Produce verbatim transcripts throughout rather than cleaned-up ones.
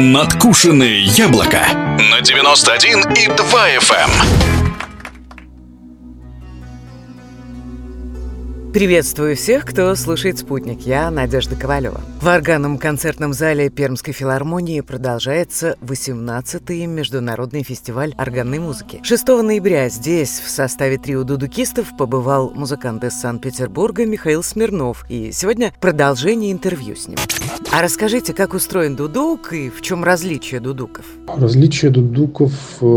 Надкушенное яблоко на девяносто один и два эф эм. Приветствую всех, кто слушает «Спутник». Я Надежда Ковалева. В органном концертном зале Пермской филармонии продолжается восемнадцатый международный фестиваль органной музыки. шестого ноября здесь в составе трио дудукистов побывал музыкант из Санкт-Петербурга Михаил Смирнов. И сегодня продолжение интервью с ним. А расскажите, как устроен дудук и в чем различие дудуков? Различие дудуков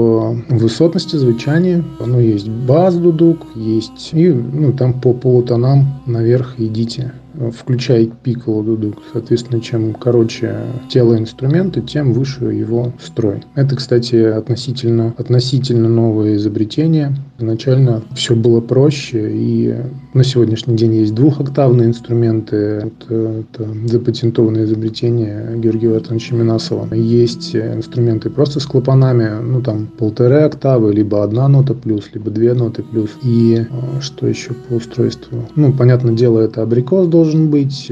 в высотности звучания. Оно есть бас-дудук, есть и ну, там по полутонам наверх идите, включая пикколо дудук. Соответственно, чем короче тело инструмента, тем выше его строй. Это, кстати, относительно, относительно новое изобретение. Изначально все было проще, и на сегодняшний день есть двухоктавные инструменты. Это, это запатентованное изобретение Георгия Вартановича Минасова. Есть инструменты просто с клапанами, ну там полторы октавы, либо одна нота плюс, либо две ноты плюс. И что еще по устройству? Ну, понятное дело, это абрикос должен быть.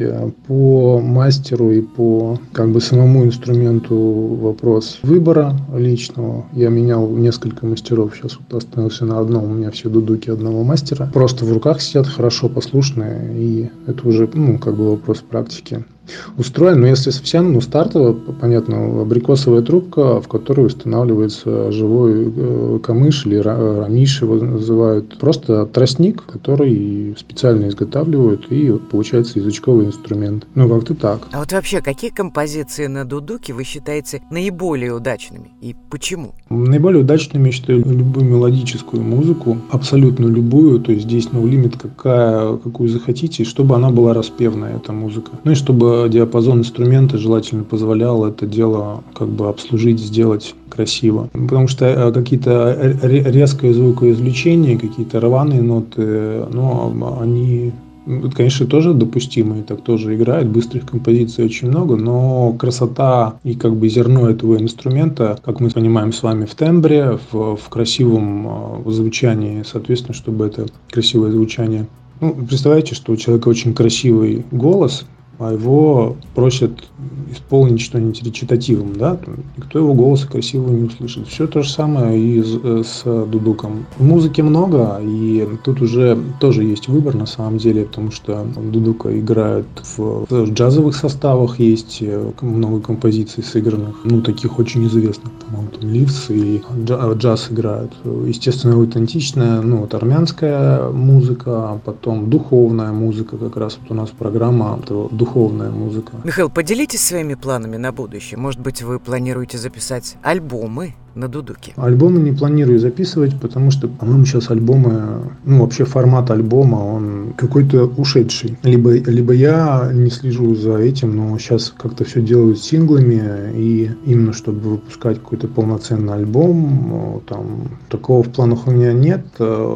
По мастеру и по как бы самому инструменту вопрос выбора личного. Я менял несколько мастеров, сейчас вот остановился на одном. У меня все дудуки одного мастера. Просто в руках сидят, хорошо послушные, и это уже, ну, как бы вопрос практики. Устроен, но если совсем, ну, стартово, понятно, абрикосовая трубка, в которой устанавливается живой э, камыш или рамиш его называют. Просто тростник, который специально изготавливают, и вот получается язычковый инструмент. Ну, как-то так. А вот вообще, какие композиции на дудуке вы считаете наиболее удачными и почему? Наиболее удачными я считаю любую мелодическую музыку, абсолютно любую, то есть здесь no limit, какая, какую захотите, и чтобы она была распевная, эта музыка. Ну и чтобы диапазон инструмента желательно позволял это дело как бы обслужить, сделать красиво. Потому что какие-то резкое звукоизвлечение, какие-то рваные ноты, ну, они, конечно, тоже допустимые, так тоже играют, быстрых композиций очень много, но красота и как бы зерно этого инструмента, как мы понимаем с вами, в тембре, в, в красивом звучании, соответственно, чтобы это красивое звучание. Ну, представляете, что у человека очень красивый голос, а его просят исполнить что-нибудь речитативом, да, никто его голоса красивого не услышит. Все то же самое и с, с дудуком. Музыки много, и тут уже тоже есть выбор на самом деле, потому что дудука играют в, в джазовых составах, есть много композиций сыгранных, ну, таких очень известных, по-моему, там Ливс и джаз играют. Естественно, аутентичная, ну, вот армянская музыка, а потом духовная музыка, как раз вот у нас программа духовная музыка. Михаил, поделитесь своими планами на будущее. Может быть, вы планируете записать альбомы на дудуке? Альбомы не планирую записывать, потому что, по-моему, сейчас альбомы, ну, вообще формат альбома, он какой-то ушедший. Либо, либо я не слежу за этим, но сейчас как-то все делают синглами, и именно чтобы выпускать какой-то полноценный альбом, там, такого в планах у меня нет.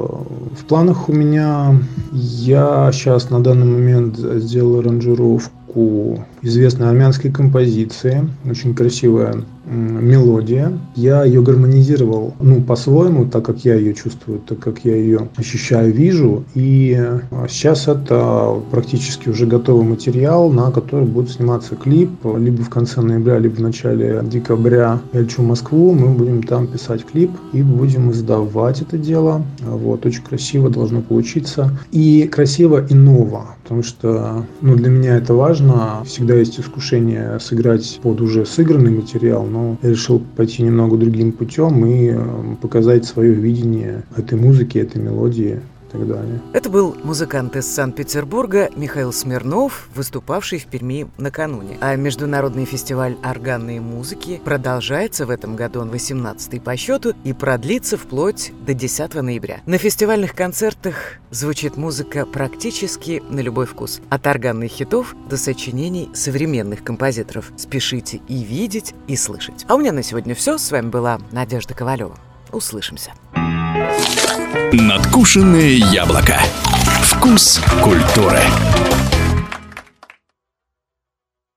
В планах у меня, я сейчас на данный момент сделал аранжировку известной армянской композиции, очень красивая мелодия. Я ее гармонизировал, ну, по-своему, так как я ее чувствую, так как я ее ощущаю, вижу. И сейчас это практически уже готовый материал, на который будет сниматься клип. Либо в конце ноября, либо в начале декабря я лечу в Москву, мы будем там писать клип и будем издавать это дело. Вот, очень красиво должно получиться. И красиво, и ново. Потому что, ну, для меня это важно. Всегда есть искушение сыграть под уже сыгранный материал, но я решил пойти немного другим путем и показать свое видение этой музыки, этой мелодии и так далее. Это был музыкант из Санкт-Петербурга Михаил Смирнов, выступавший в Перми накануне. А международный фестиваль органной музыки продолжается в этом году, он восемнадцатый по счету, и продлится вплоть до десятого ноября. На фестивальных концертах звучит музыка практически на любой вкус. От органных хитов до сочинений современных композиторов. Спешите и видеть, и слышать. А у меня на сегодня все. С вами была Надежда Ковалева. Услышимся. Надкушенное яблоко. Вкус культуры.